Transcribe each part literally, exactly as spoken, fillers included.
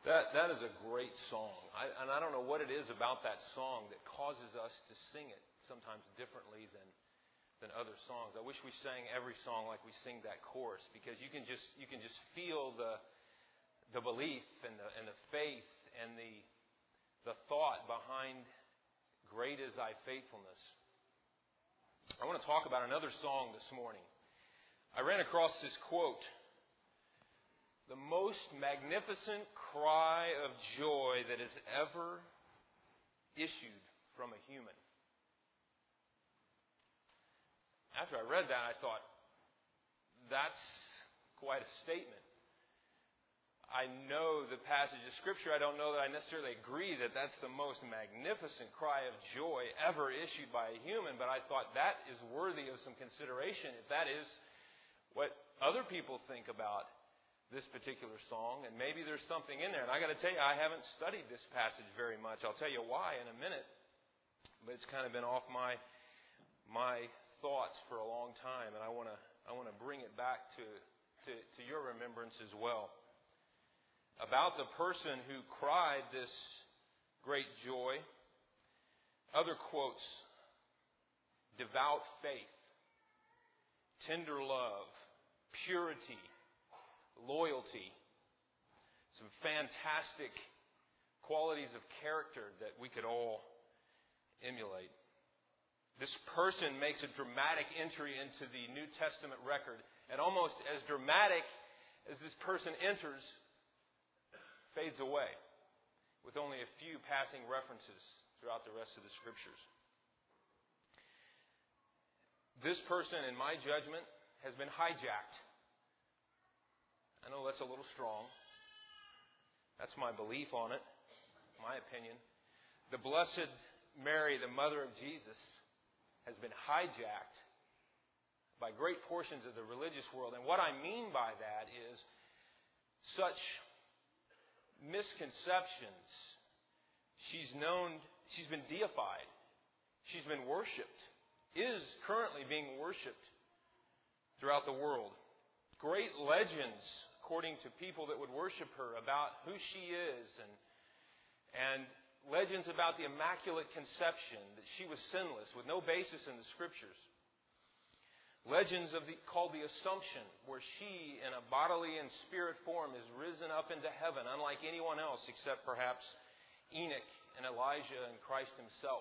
That that is a great song. I, and I don't know what it is about that song that causes us to sing it sometimes differently than than other songs. I wish we sang every song like we sing that chorus, because you can just you can just feel the the belief and the and the faith and the the thought behind "Great is Thy faithfulness." I want to talk about another song this morning. I ran across this quote: "The most magnificent cry of joy that has ever issued from a human." After I read that, I thought, that's quite a statement. I know the passage of Scripture. I don't know that I necessarily agree that that's the most magnificent cry of joy ever issued by a human, but I thought that is worthy of some consideration if that is what other people think about this particular song, and maybe there's something in there. And I got to tell you, I haven't studied this passage very much. I'll tell you why in a minute, but it's kind of been off my my thoughts for a long time, and I want to I want to bring it back to, to to your remembrance as well. About the person who cried this great joy, other quotes: devout faith, tender love, purity, loyalty. Some fantastic qualities of character that we could all emulate. This person makes a dramatic entry into the New Testament record, and almost as dramatic as this person enters, fades away, with only a few passing references throughout the rest of the Scriptures. This person, in my judgment, has been hijacked. I know that's a little strong. That's my belief on it, my opinion. The Blessed Mary, the mother of Jesus, has been hijacked by great portions of the religious world. And what I mean by that is such misconceptions. She's known, she's been deified. She's been worshipped, is currently being worshipped throughout the world. Great legends, according to people that would worship her, about who she is, and and legends about the Immaculate Conception, that she was sinless, with no basis in the Scriptures. Legends of the called the Assumption, where she, in a bodily and spirit form, is risen up into heaven, unlike anyone else except perhaps Enoch and Elijah and Christ Himself.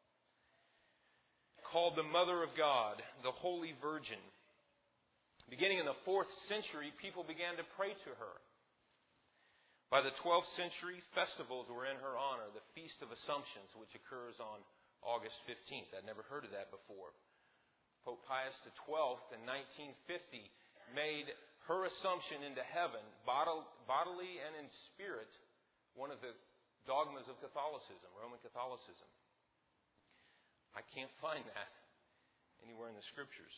Called the Mother of God, the Holy Virgin. Beginning in the fourth century, people began to pray to her. By the twelfth century, festivals were in her honor, the Feast of Assumptions, which occurs on August fifteenth. I'd never heard of that before. Pope Pius the twelfth in nineteen fifty made her assumption into heaven, bodily and in spirit, one of the dogmas of Catholicism, Roman Catholicism. I can't find that anywhere in the Scriptures.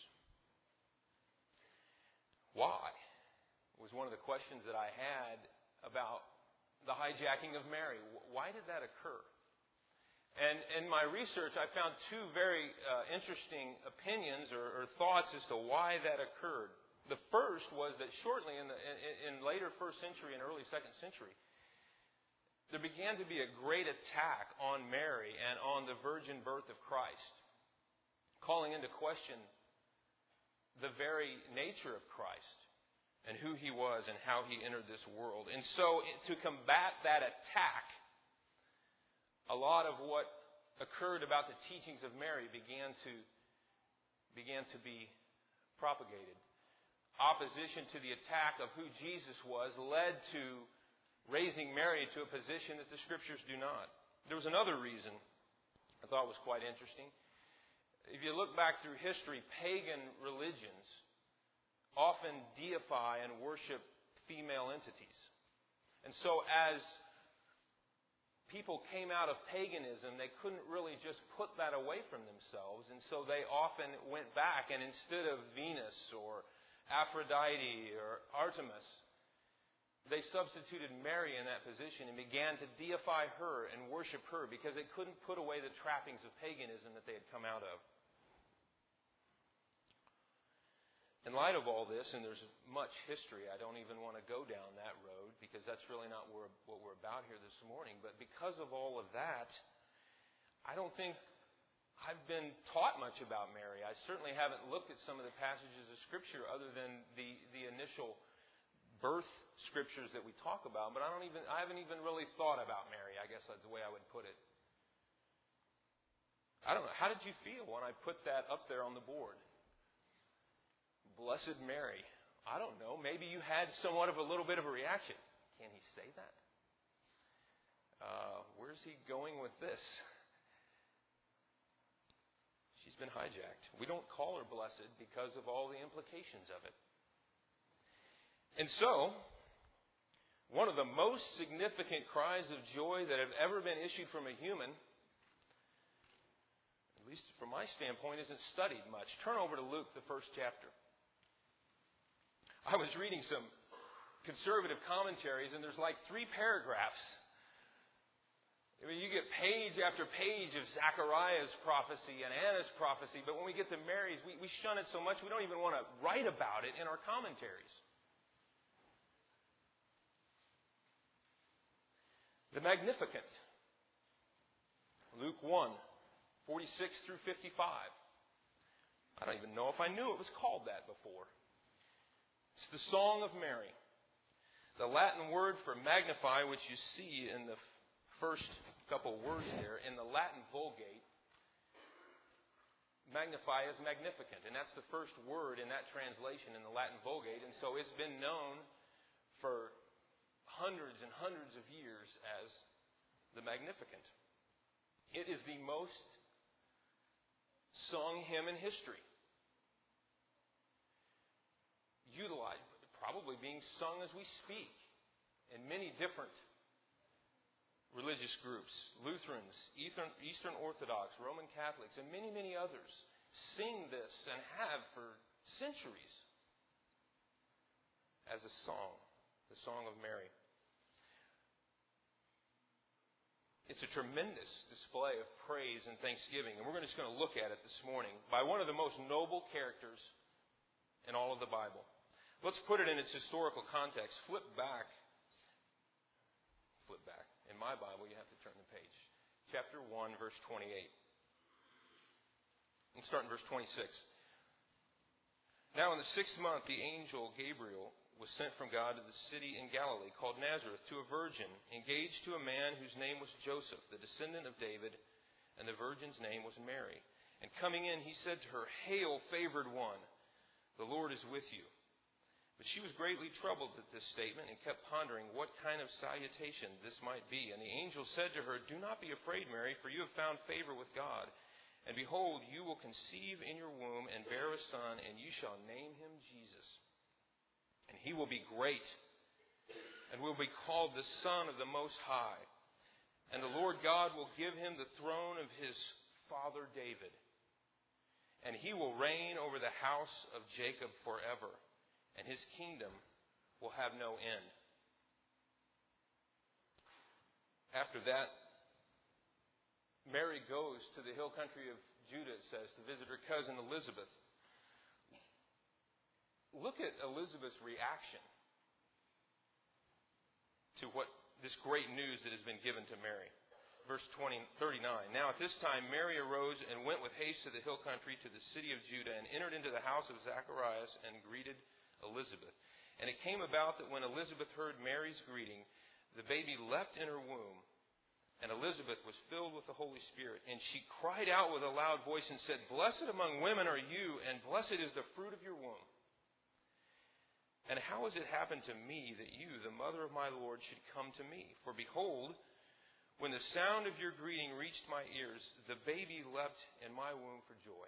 Why? Was one of the questions that I had about the hijacking of Mary. Why did that occur? And in my research, I found two very uh, interesting opinions or, or thoughts as to why that occurred. The first was that shortly in, the, in, in later first century and early second century, there began to be a great attack on Mary and on the virgin birth of Christ, calling into question the very nature of Christ and who He was and how He entered this world. And so to combat that attack, a lot of what occurred about the teachings of Mary began to began to be propagated. Opposition to the attack of who Jesus was led to raising Mary to a position that the Scriptures do not. There was another reason I thought was quite interesting. If you look back through history, pagan religions often deify and worship female entities. And so as people came out of paganism, they couldn't really just put that away from themselves. And so they often went back, and instead of Venus or Aphrodite or Artemis, they substituted Mary in that position and began to deify her and worship her because they couldn't put away the trappings of paganism that they had come out of. In light of all this, and there's much history, I don't even want to go down that road because that's really not what we're about here this morning. But because of all of that, I don't think I've been taught much about Mary. I certainly haven't looked at some of the passages of Scripture other than the, the initial birth scriptures that we talk about. But I don't even I haven't even really thought about Mary. I guess that's the way I would put it. I don't know. How did you feel when I put that up there on the board? Blessed Mary. I don't know. Maybe you had somewhat of a little bit of a reaction. Can he say that? Uh, where's he going with this? She's been hijacked. We don't call her blessed because of all the implications of it. And so, one of the most significant cries of joy that have ever been issued from a human, at least from my standpoint, isn't studied much. Turn over to Luke, the first chapter. I was reading some conservative commentaries, and there's like three paragraphs. I mean, you get page after page of Zechariah's prophecy and Anna's prophecy, but when we get to Mary's, we, we shun it so much we don't even want to write about it in our commentaries. The Magnificat. Luke one, forty-six through fifty-five. I don't even know if I knew it was called that before. It's the Song of Mary. The Latin word for magnify, which you see in the first couple words there, in the Latin Vulgate, magnify is magnificent. And that's the first word in that translation in the Latin Vulgate. And so it's been known for hundreds and hundreds of years as the Magnificat. It is the most sung hymn in history. Utilized, probably being sung as we speak in many different religious groups. Lutherans, Eastern Orthodox, Roman Catholics, and many, many others sing this and have for centuries as a song, the Song of Mary. It's a tremendous display of praise and thanksgiving, and we're just going to look at it this morning by one of the most noble characters in all of the Bible. Let's put it in its historical context. Flip back. Flip back. In my Bible, you have to turn the page. Chapter one, verse twenty-eight. And start in verse twenty-six. Now in the sixth month, the angel Gabriel was sent from God to the city in Galilee called Nazareth to a virgin engaged to a man whose name was Joseph, the descendant of David, and the virgin's name was Mary. And coming in, he said to her, "Hail, favored one, the Lord is with you." But she was greatly troubled at this statement and kept pondering what kind of salutation this might be. And the angel said to her, "Do not be afraid, Mary, for you have found favor with God. And behold, you will conceive in your womb and bear a son, and you shall name him Jesus. And he will be great, and will be called the Son of the Most High. And the Lord God will give him the throne of his father David. And he will reign over the house of Jacob forever. And his kingdom will have no end." After that, Mary goes to the hill country of Judah, it says, to visit her cousin Elizabeth. Look at Elizabeth's reaction to what this great news that has been given to Mary. Verse twenty, thirty-nine. Now at this time Mary arose and went with haste to the hill country to the city of Judah and entered into the house of Zacharias and greeted Elizabeth. And it came about that when Elizabeth heard Mary's greeting, the baby leapt in her womb, and Elizabeth was filled with the Holy Spirit. And she cried out with a loud voice and said, "Blessed among women are you, and blessed is the fruit of your womb. And how has it happened to me that you, the mother of my Lord, should come to me? For behold, when the sound of your greeting reached my ears, the baby leapt in my womb for joy.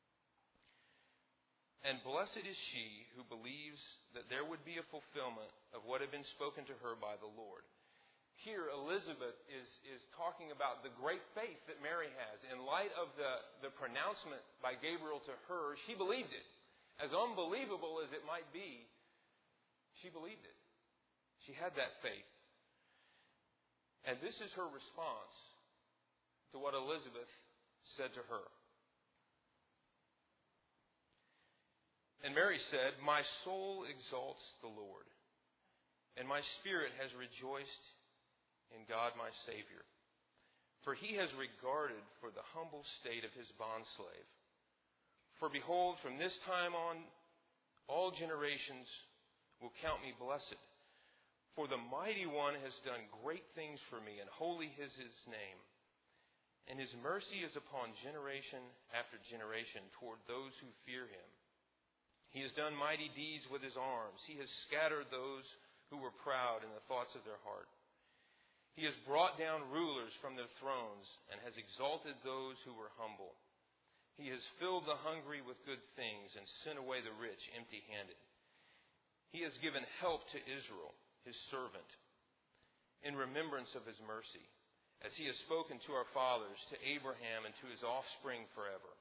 And blessed is she who believes that there would be a fulfillment of what had been spoken to her by the Lord." Here, Elizabeth is, is talking about the great faith that Mary has. In light of the, the pronouncement by Gabriel to her, she believed it. As unbelievable as it might be, she believed it. She had that faith. And this is her response to what Elizabeth said to her. And Mary said, "My soul exalts the Lord, and my spirit has rejoiced in God my Savior. For he has regarded for the humble state of his bondslave. For behold, from this time on, all generations will count me blessed. For the Mighty One has done great things for me, and holy is his name. And his mercy is upon generation after generation toward those who fear him. He has done mighty deeds with his arms. He has scattered those who were proud in the thoughts of their heart. He has brought down rulers from their thrones and has exalted those who were humble. He has filled the hungry with good things and sent away the rich empty-handed. He has given help to Israel, his servant, in remembrance of his mercy, as he has spoken to our fathers, to Abraham and to his offspring forever."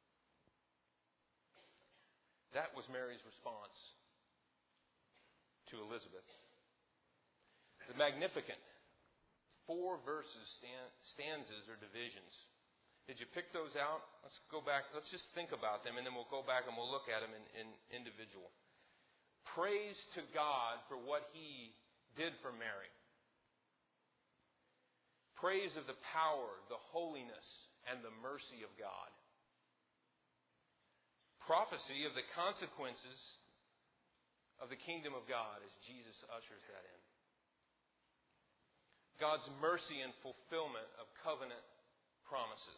That was Mary's response to Elizabeth. The Magnificat. Four verses, stanzas, or divisions. Did you pick those out? Let's go back. Let's just think about them, and then we'll go back and we'll look at them in, in individual. Praise to God for what He did for Mary. Praise of the power, the holiness, and the mercy of God. Prophecy of the consequences of the kingdom of God as Jesus ushers that in. God's mercy and fulfillment of covenant promises.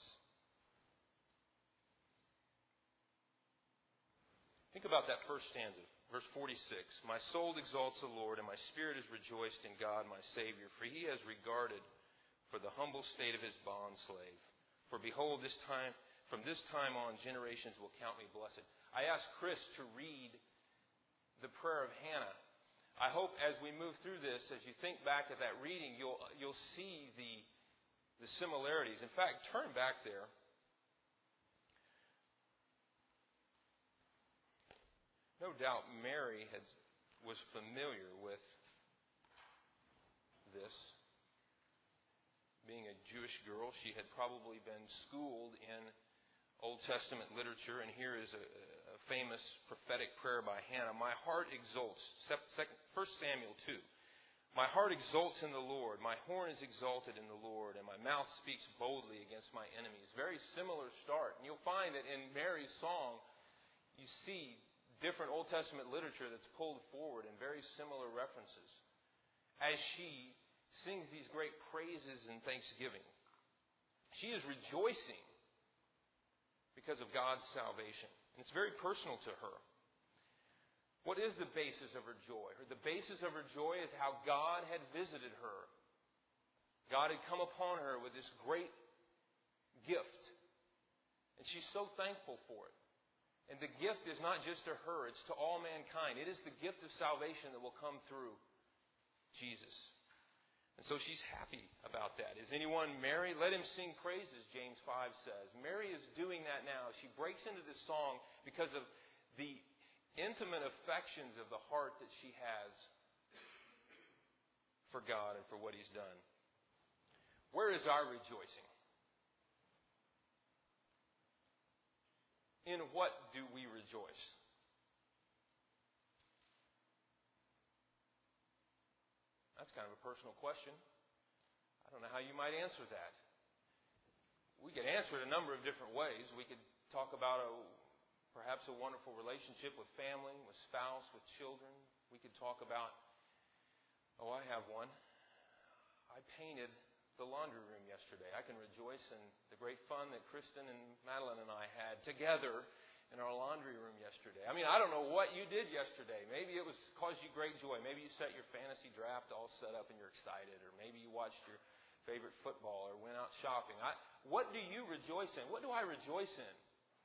Think about that first stanza, verse forty-six. "My soul exalts the Lord, and my spirit is rejoiced in God my Savior, for he has regarded for the humble state of his bondslave. For behold, this time, from this time on, generations will count me blessed." I asked Chris to read the prayer of Hannah. I hope as we move through this, as you think back at that reading, you'll you'll see the the similarities. In fact, turn back there. No doubt Mary had, was familiar with this. Being a Jewish girl, she had probably been schooled in Old Testament literature, and here is a, a famous prophetic prayer by Hannah. "My heart exults." First Samuel two. "My heart exults in the Lord. My horn is exalted in the Lord, and my mouth speaks boldly against my enemies." Very similar start. And you'll find that in Mary's song, you see different Old Testament literature that's pulled forward in very similar references as she sings these great praises and thanksgiving. She is rejoicing because of God's salvation. And it's very personal to her. What is the basis of her joy? The basis of her joy is how God had visited her. God had come upon her with this great gift. And she's so thankful for it. And the gift is not just to her, it's to all mankind. It is the gift of salvation that will come through Jesus. And so she's happy about that. Is anyone merry? Let him sing praises, James five says. Mary is doing that now. She breaks into this song because of the intimate affections of the heart that she has for God and for what He's done. Where is our rejoicing? In what do we rejoice? That's kind of a personal question. I don't know how you might answer that. We could answer it a number of different ways. We could talk about a, perhaps a wonderful relationship with family, with spouse, with children. We could talk about, oh, I have one. I painted the laundry room yesterday. I can rejoice in the great fun that Kristen and Madeline and I had together in our laundry room yesterday. I mean, I don't know what you did yesterday. Maybe it was caused you great joy. Maybe you set your fantasy draft all set up and you're excited. Or maybe you watched your favorite football or went out shopping. I, what do you rejoice in? What do I rejoice in?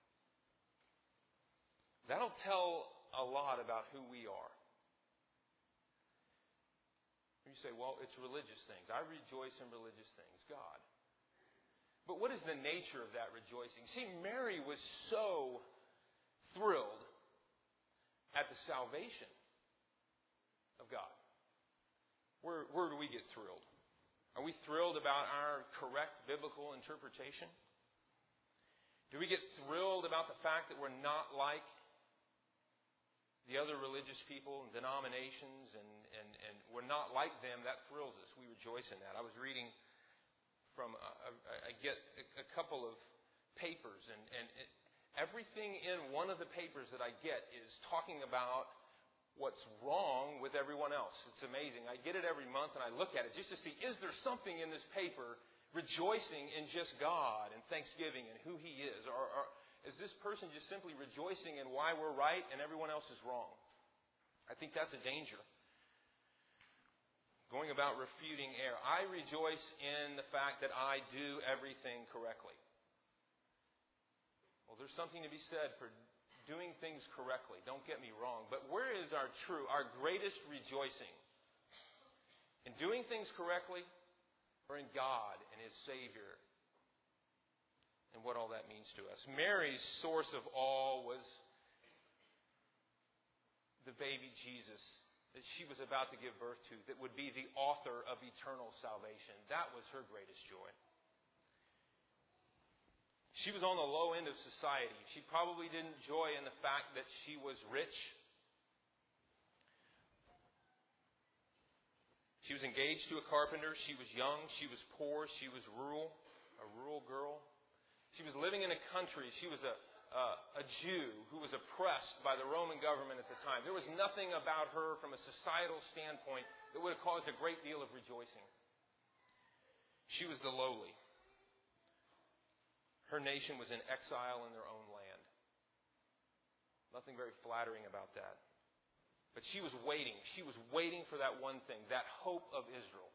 That'll tell a lot about who we are. You say, well, it's religious things. I rejoice in religious things. God. But what is the nature of that rejoicing? See, Mary was so thrilled at the salvation of God. Where, where do we get thrilled? Are we thrilled about our correct biblical interpretation? Do we get thrilled about the fact that we're not like the other religious people and denominations, and, and, and we're not like them, that thrills us. We rejoice in that. I was reading from, uh, I get a couple of papers, and, and it, everything in one of the papers that I get is talking about what's wrong with everyone else. It's amazing. I get it every month and I look at it just to see, is there something in this paper rejoicing in just God and thanksgiving and who He is? Or, or is this person just simply rejoicing in why we're right and everyone else is wrong? I think that's a danger. Going about refuting error. I rejoice in the fact that I do everything correctly. Well, there's something to be said for doing things correctly. Don't get me wrong. But where is our true, our greatest rejoicing? In doing things correctly, or in God and His Savior and what all that means to us? Mary's source of all was the baby Jesus that she was about to give birth to, that would be the author of eternal salvation. That was her greatest joy. She was on the low end of society. She probably didn't joy in the fact that she was rich. She was engaged to a carpenter. She was young. She was poor. She was rural, a rural girl. She was living in a country. She was a, a, a Jew who was oppressed by the Roman government at the time. There was nothing about her from a societal standpoint that would have caused a great deal of rejoicing. She was the lowly. Her nation was in exile in their own land. Nothing very flattering about that. But she was waiting. She was waiting for that one thing, that hope of Israel.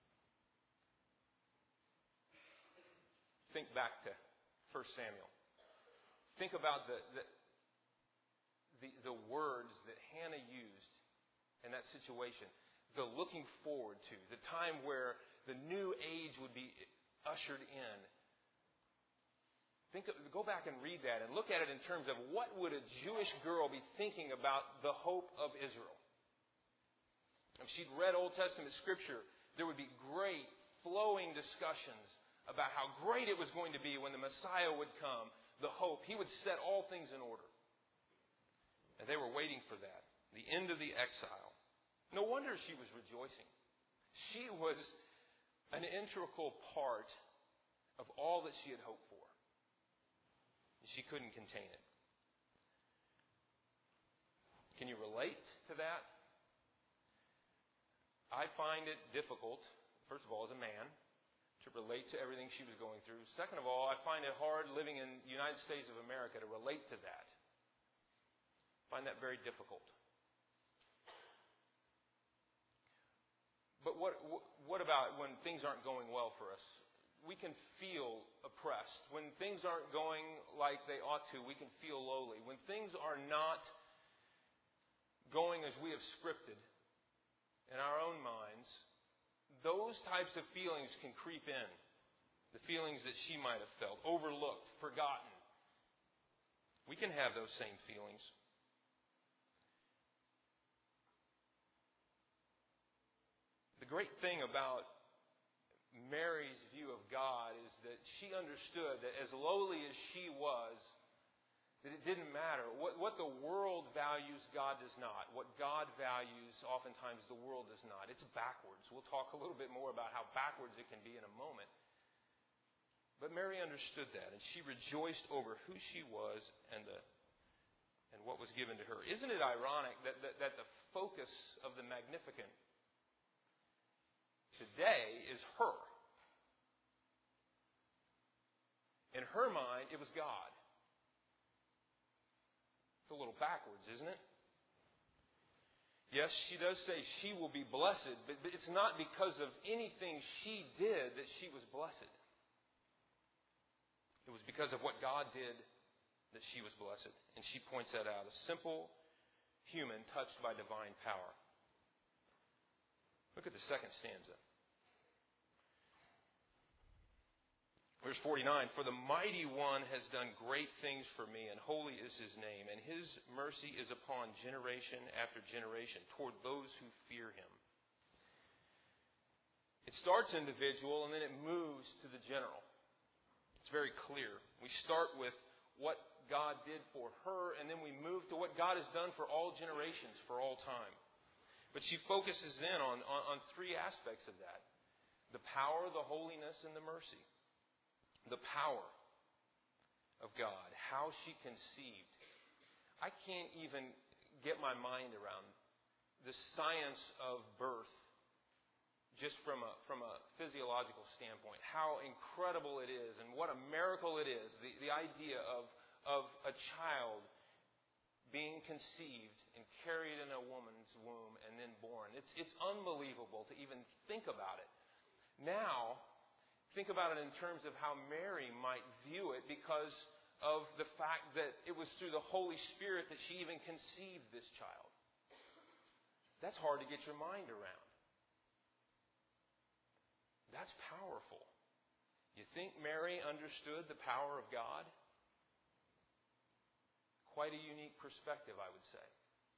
Think back to First Samuel. Think about the, the, the, the words that Hannah used in that situation. The looking forward to. The time where the new age would be ushered in. Think of, go back and read that and look at it in terms of what would a Jewish girl be thinking about the hope of Israel. If she'd read Old Testament Scripture, there would be great flowing discussions about how great it was going to be when the Messiah would come, the hope. He would set all things in order. And they were waiting for that, the end of the exile. No wonder she was rejoicing. She was an integral part of all that she had hoped for. She couldn't contain it. Can you relate to that? I find it difficult, first of all, as a man, to relate to everything she was going through. Second of all, I find it hard living in the United States of America to relate to that. I find that very difficult. But what what about when things aren't going well for us? We can feel oppressed. When things aren't going like they ought to, we can feel lowly. When things are not going as we have scripted in our own minds, those types of feelings can creep in. The feelings that she might have felt, overlooked, forgotten. We can have those same feelings. The great thing about Mary's view of God is that she understood that as lowly as she was, that it didn't matter. What, what the world values, God does not. What God values, oftentimes the world does not. It's backwards. We'll talk a little bit more about how backwards it can be in a moment. But Mary understood that, and she rejoiced over who she was and the and what was given to her. Isn't it ironic that, that, that the focus of the Magnificat today is her? In her mind, it was God. It's a little backwards, isn't it? Yes, she does say she will be blessed, but it's not because of anything she did that she was blessed. It was because of what God did that she was blessed. And she points that out. A simple human touched by divine power. Look at the second stanza. Verse forty-nine, for the mighty one has done great things for me, and holy is his name, and his mercy is upon generation after generation toward those who fear him. It starts individual, and then it moves to the general. It's very clear. We start with what God did for her, and then we move to what God has done for all generations, for all time. But she focuses in on, on, on three aspects of that. The power, the holiness, and the mercy. The power of God, how she conceived. I can't even get my mind around the science of birth just from a from a physiological standpoint. How incredible it is and what a miracle it is. The, the idea of, of a child being conceived and carried in a woman's womb and then born. It's, it's unbelievable to even think about it. Now, think about it in terms of how Mary might view it because of the fact that it was through the Holy Spirit that she even conceived this child. That's hard to get your mind around. That's powerful. You think Mary understood the power of God? Quite a unique perspective, I would say.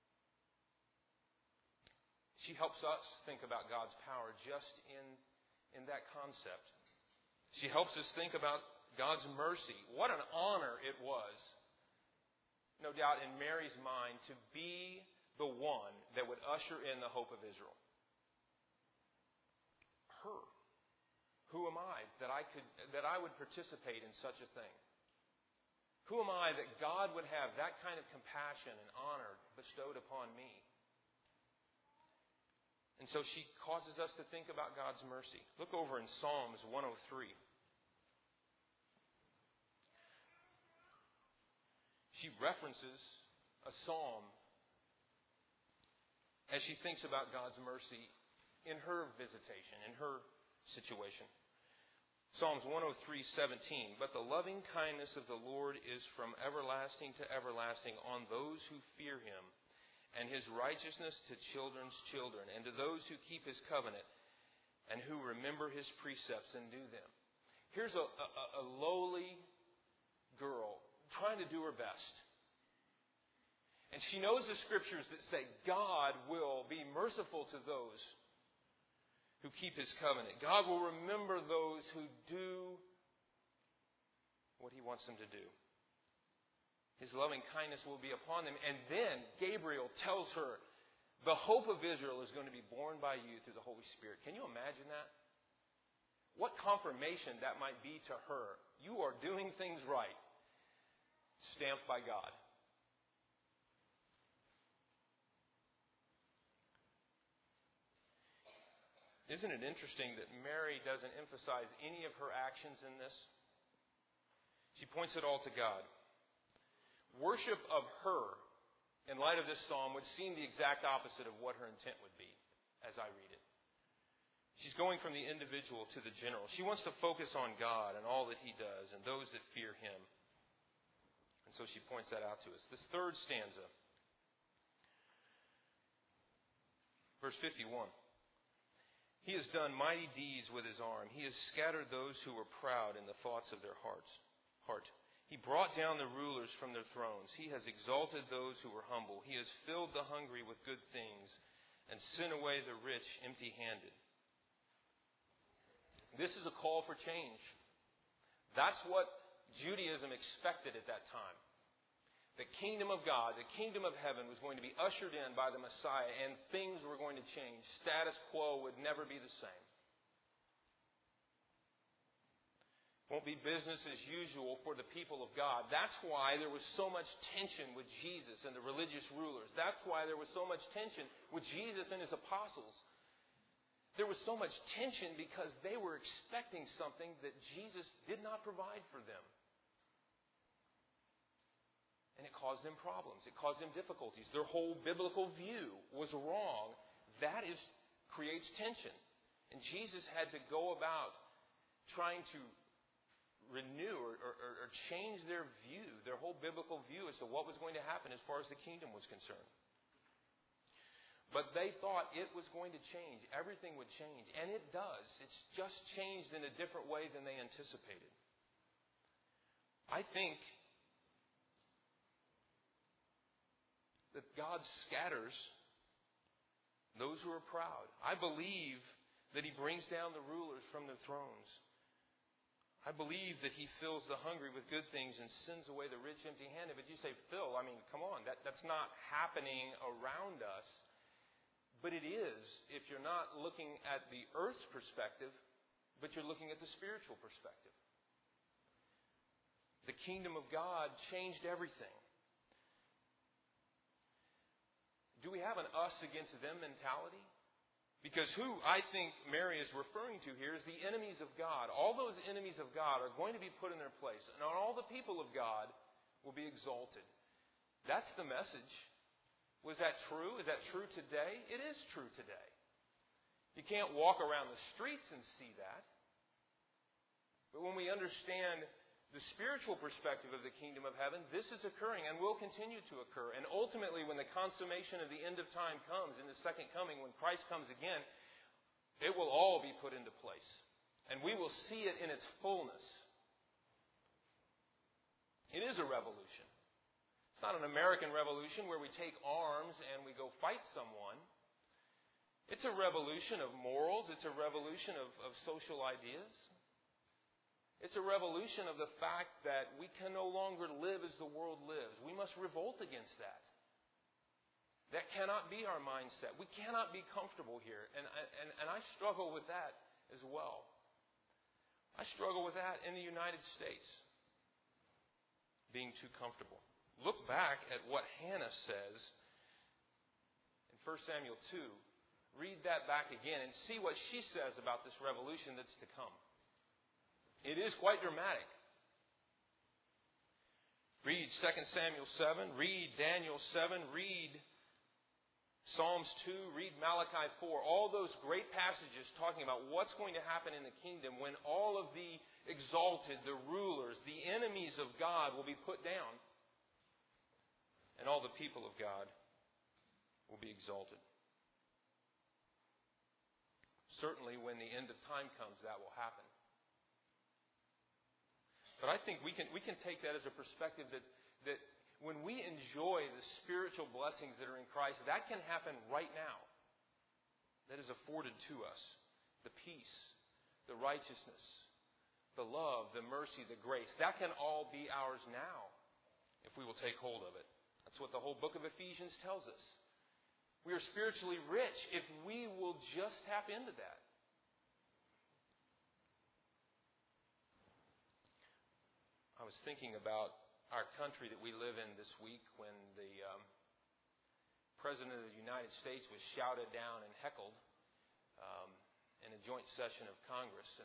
She helps us think about God's power just in, in that concept. She helps us think about God's mercy. What an honor it was, no doubt in Mary's mind, to be the one that would usher in the hope of Israel. Her. Who am I that I could that I would participate in such a thing? Who am I that God would have that kind of compassion and honor bestowed upon me? And so she causes us to think about God's mercy. Look over in Psalms one oh three. She references a psalm as she thinks about God's mercy in her visitation, in her situation. Psalms one oh three seventeen. But the loving kindness of the Lord is from everlasting to everlasting on those who fear Him, and His righteousness to children's children, and to those who keep His covenant, and who remember His precepts and do them. Here's a, a, a lowly girl trying to do her best. And she knows the Scriptures that say God will be merciful to those who keep His covenant. God will remember those who do what He wants them to do. His loving kindness will be upon them. And then Gabriel tells her, the hope of Israel is going to be born by you through the Holy Spirit. Can you imagine that? What confirmation that might be to her. You are doing things right. Stamped by God. Isn't it interesting that Mary doesn't emphasize any of her actions in this? She points it all to God. Worship of her, in light of this psalm, would seem the exact opposite of what her intent would be, as I read it. She's going from the individual to the general. She wants to focus on God and all that He does and those that fear Him. And so she points that out to us. This third stanza, verse fifty-one. He has done mighty deeds with His arm. He has scattered those who were proud in the thoughts of their hearts. Heart. He brought down the rulers from their thrones. He has exalted those who were humble. He has filled the hungry with good things and sent away the rich empty-handed. This is a call for change. That's what Judaism expected at that time. The kingdom of God, the kingdom of heaven was going to be ushered in by the Messiah, and things were going to change. Status quo would never be the same. Won't be business as usual for the people of God. That's why there was so much tension with Jesus and the religious rulers. That's why there was so much tension with Jesus and His apostles. There was so much tension because they were expecting something that Jesus did not provide for them. And it caused them problems. It caused them difficulties. Their whole biblical view was wrong. That is creates tension. And Jesus had to go about trying to renew or, or, or change their view, their whole biblical view as to what was going to happen as far as the kingdom was concerned. But they thought it was going to change. Everything would change. And it does. It's just changed in a different way than they anticipated. I think that God scatters those who are proud. I believe that He brings down the rulers from their thrones. I believe that He fills the hungry with good things and sends away the rich empty-handed. But you say, Phil, I mean, come on, that, that's not happening around us. But it is if you're not looking at the earth's perspective, but you're looking at the spiritual perspective. The kingdom of God changed everything. Do we have an us against them mentality? Because who I think Mary is referring to here is the enemies of God. All those enemies of God are going to be put in their place. And all the people of God will be exalted. That's the message. Was that true? Is that true today? It is true today. You can't walk around the streets and see that. But when we understand the spiritual perspective of the kingdom of heaven, this is occurring and will continue to occur. And ultimately, when the consummation of the end of time comes, in the second coming, when Christ comes again, it will all be put into place. And we will see it in its fullness. It is a revolution. It's not an American revolution where we take arms and we go fight someone. It's a revolution of morals. It's a revolution of, of social ideas. It's a revolution of the fact that we can no longer live as the world lives. We must revolt against that. That cannot be our mindset. We cannot be comfortable here. And, and, and I struggle with that as well. I struggle with that in the United States. Being too comfortable. Look back at what Hannah says in First Samuel two. Read that back again and see what she says about this revolution that's to come. It is quite dramatic. Read Second Samuel seven, read Daniel seven, read Psalms two, read Malachi four. All those great passages talking about what's going to happen in the kingdom when all of the exalted, the rulers, the enemies of God will be put down. And all the people of God will be exalted. Certainly when the end of time comes, that will happen. But I think we can we can take that as a perspective that, that when we enjoy the spiritual blessings that are in Christ, that can happen right now. That is afforded to us. The peace, the righteousness, the love, the mercy, the grace. That can all be ours now if we will take hold of it. That's what the whole book of Ephesians tells us. We are spiritually rich if we will just tap into that. I was thinking about our country that we live in this week when the um, President of the United States was shouted down and heckled um, in a joint session of Congress. And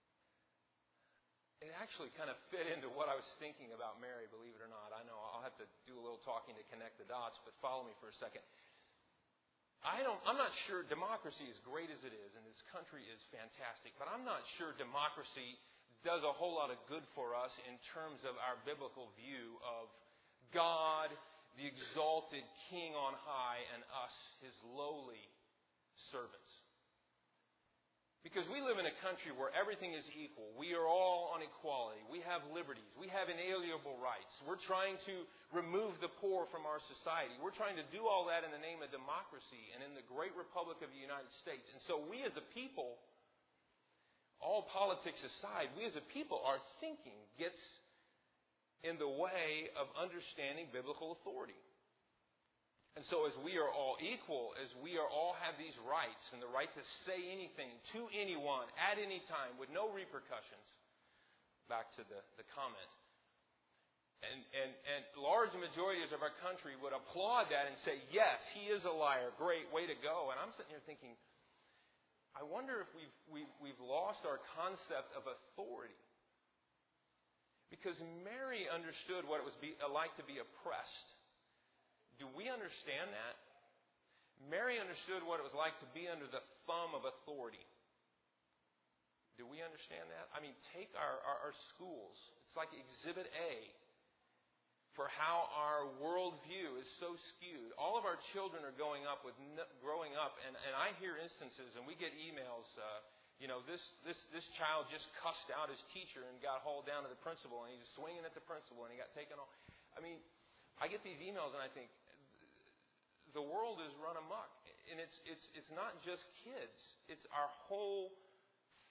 it actually kind of fit into what I was thinking about Mary, believe it or not. I know I'll have to do a little talking to connect the dots, but follow me for a second. I don't, I'm not sure democracy, as great as it is, and this country is fantastic, but I'm not sure democracy does a whole lot of good for us in terms of our biblical view of God, the exalted King on high, and us, His lowly servants. Because we live in a country where everything is equal. We are all on equality. We have liberties. We have inalienable rights. We're trying to remove the poor from our society. We're trying to do all that in the name of democracy and in the great republic of the United States. And so we as a people, all politics aside, we as a people, our thinking gets in the way of understanding biblical authority. And so as we are all equal, as we are all have these rights and the right to say anything to anyone at any time with no repercussions, back to the, the comment, and, and, and large majorities of our country would applaud that and say, yes, he is a liar, great, way to go. And I'm sitting here thinking, I wonder if we've, we've, we've lost our concept of authority. Because Mary understood what it was be, like to be oppressed. Do we understand that? Mary understood what it was like to be under the thumb of authority. Do we understand that? I mean, take our, our, our schools. It's like Exhibit A for how our worldview is so skewed. All of our children are going up with growing up, and, and I hear instances, and we get emails. Uh, you know, this this this child just cussed out his teacher and got hauled down to the principal, and he was swinging at the principal, and he got taken off. I mean, I get these emails, and I think, the world is run amok. And it's it's it's not just kids. It's our whole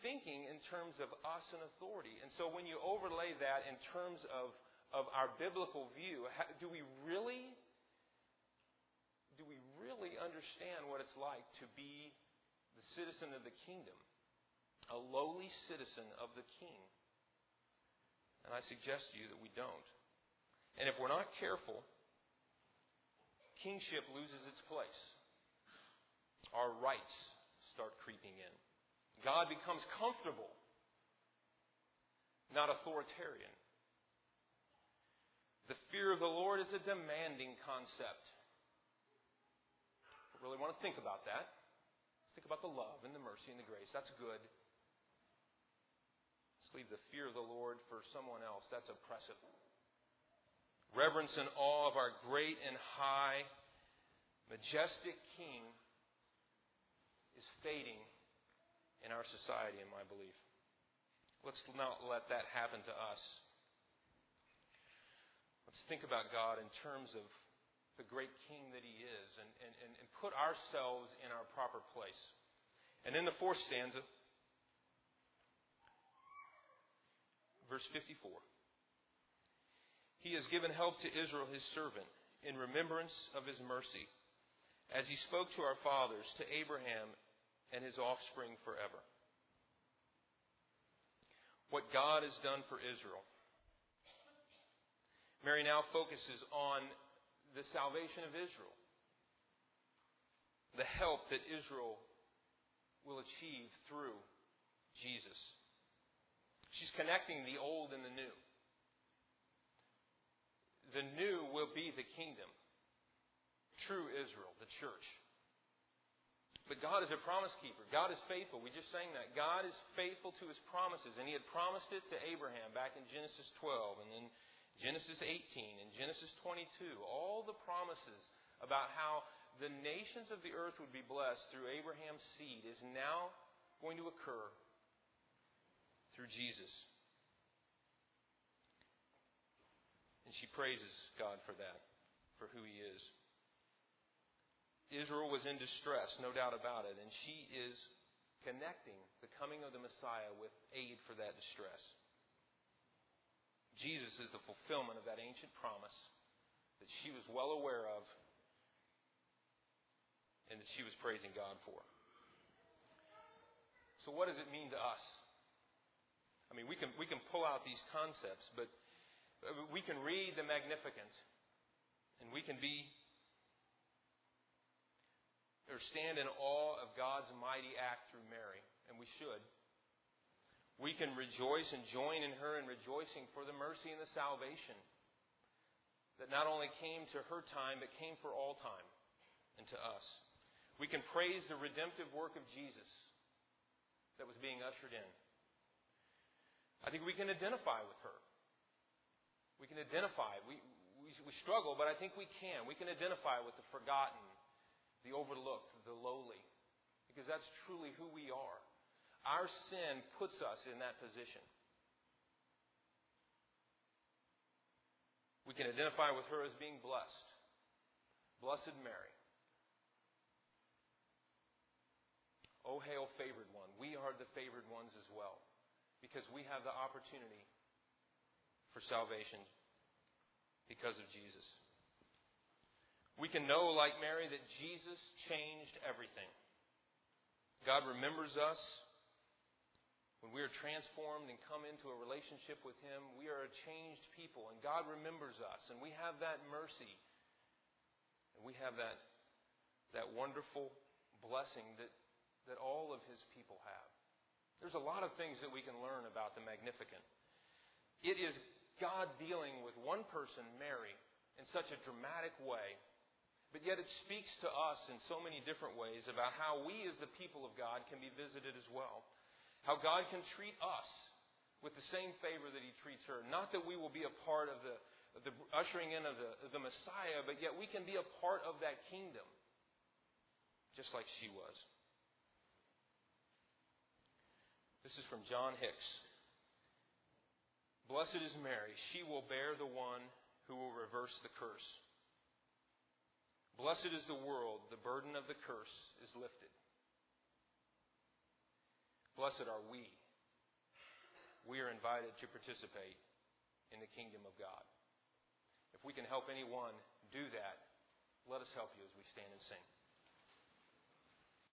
thinking in terms of us and authority. And so when you overlay that in terms of, of our biblical view, do we really, do we really understand what it's like to be the citizen of the kingdom? A lowly citizen of the King. And I suggest to you that we don't. And if we're not careful, kingship loses its place. Our rights start creeping in. God becomes comfortable, not authoritarian. The fear of the Lord is a demanding concept. If we really want to think about that, let's think about the love and the mercy and the grace. That's good. Let's leave the fear of the Lord for someone else. That's oppressive. Reverence and awe of our great and high, majestic King is fading in our society, in my belief. Let's not let that happen to us. Let's think about God in terms of the great King that He is and, and, and put ourselves in our proper place. And in the fourth stanza, verse fifty-four, He has given help to Israel, His servant, in remembrance of His mercy, as He spoke to our fathers, to Abraham and his offspring forever. What God has done for Israel. Mary now focuses on the salvation of Israel. The help that Israel will achieve through Jesus. She's connecting the old and the new. The new will be the kingdom. True Israel, the church. But God is a promise keeper. God is faithful. We just sang that. God is faithful to His promises. And He had promised it to Abraham back in Genesis twelve and then Genesis eighteen and Genesis twenty-two. All the promises about how the nations of the earth would be blessed through Abraham's seed is now going to occur through Jesus. And she praises God for that, for who He is. Israel was in distress, no doubt about it, and she is connecting the coming of the Messiah with aid for that distress. Jesus is the fulfillment of that ancient promise that she was well aware of and that she was praising God for. So what does it mean to us? I mean, we can we can pull out these concepts, but we can read the Magnificat, and we can be or stand in awe of God's mighty act through Mary, and we should. We can rejoice and join in her in rejoicing for the mercy and the salvation that not only came to her time, but came for all time and to us. We can praise the redemptive work of Jesus that was being ushered in. I think we can identify with her. We can identify. We, we, we struggle, but I think we can. We can identify with the forgotten, the overlooked, the lowly, because that's truly who we are. Our sin puts us in that position. We can identify with her as being blessed. Blessed Mary. Oh, hail, favored one. We are the favored ones as well, because we have the opportunity for salvation because of Jesus. We can know, like Mary, that Jesus changed everything. God remembers us. When we are transformed and come into a relationship with Him, we are a changed people. And God remembers us. And we have that mercy. And we have that, that wonderful blessing that, that all of His people have. There's a lot of things that we can learn about the Magnificat. It is God dealing with one person, Mary, in such a dramatic way. But yet it speaks to us in so many different ways about how we as the people of God can be visited as well. How God can treat us with the same favor that He treats her. Not that we will be a part of the, of the ushering in of the, of the Messiah, but yet we can be a part of that kingdom, just like she was. This is from John Hicks. Blessed is Mary. She will bear the one who will reverse the curse. Blessed is the world. The burden of the curse is lifted. Blessed are we we are invited to participate in the kingdom of God. If we can help anyone do that, let us help you as we stand and sing.